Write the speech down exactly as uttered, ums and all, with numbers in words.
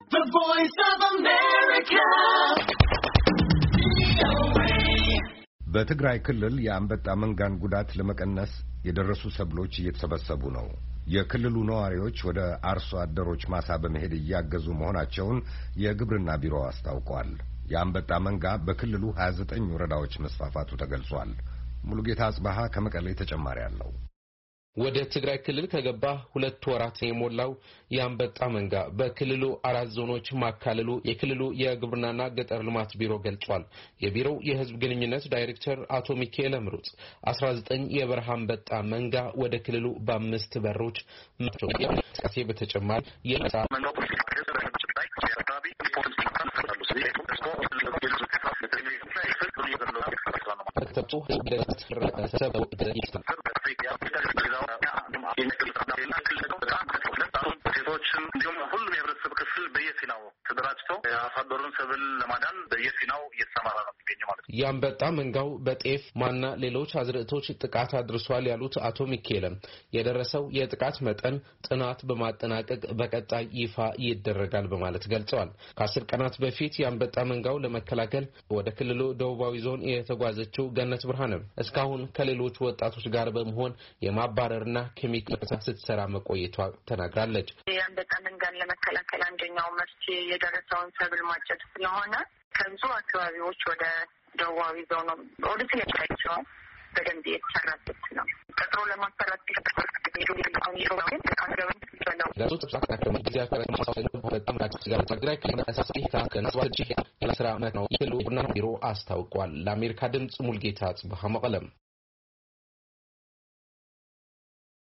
The Voice of America. በትግራይ ክልል የአንበጣ መንጋን ጉዳት ለመቀነስ የደረሱ ሰብሎች እየተሰበሰቡ ነው። የክልሉ ነዋሪዎች ወደ አርሶ አደሮች ማሳ በመሄድ እያገዙ መሆናቸውን የግብርና ቢሮ አስታውቋል። የአንበጣ መንጋ በክልሉ ሃያ ዘጠኝ ወረዳዎች መስፋፋቱ ተገልጿል። ሙሉጌታ አጽባሃ ከመቀሌ ተጨማሪ አለው። ወደ ትግራይ ክልል ከገባ ሁለት ወራት የሞላው የአንበጣ መንጋ በክልሉ አራት ዞኖች ማካለሉ የክልሉ የግብርናና ገጠር ልማት ቢሮ ገልጿል። የቢሮው የህዝብ ግንኙነት ዳይሬክተር አቶ ሚካኤል አምሩጽ አስራ ዘጠኝ የበረሃ አንበጣ መንጋ ወደ ክልሉ በአምስት በሮች መጥቶ ከሴ በተጨማሪ የመጣ እንዲሁም ሁሉም የህብረተሰብ ክፍል በየፊናው ተደራጅተው አሳደሩን ሰብል ለማዳን በየፊናው እየተሰማራ ነው የሚገኘው ማለት ነው። የአንበጣ መንጋው በጤፍ ማና ሌሎች አዝርዕቶች ጥቃት አድርሷል ያሉት አቶ ሚካኤል የደረሰው የጥቃት መጠን ጥናት በማጠናቀቅ በቀጣይ ይፋ ይደረጋል በማለት ገልጸዋል። ከአስር ቀናት በፊት የአንበጣ መንጋው ለመከላከል ወደ ክልሉ ደቡባዊ ዞን የተጓዘችው ገነት ብርሃንም እስካሁን ከሌሎች ወጣቶች ጋር በመሆን የማባረርና ኬሚካል ስትሰራ መቆየቷ ተናግራለች። የአንበጣ መንጋን ለመከላከል አንደኛው መፍትሄ የደረሰውን ሰብል ማጨድ ስለሆነ ከብዙ አካባቢዎች ወደ ደቡባዊ ዞን ወደ ትለቻቸው በደንብ የተሰራበት ነው። ቀጥሮ ለማሰራት ቢሮ አስታውቋል። ለአሜሪካ ድምጽ ሙልጌታ ጽብሃ መቀለም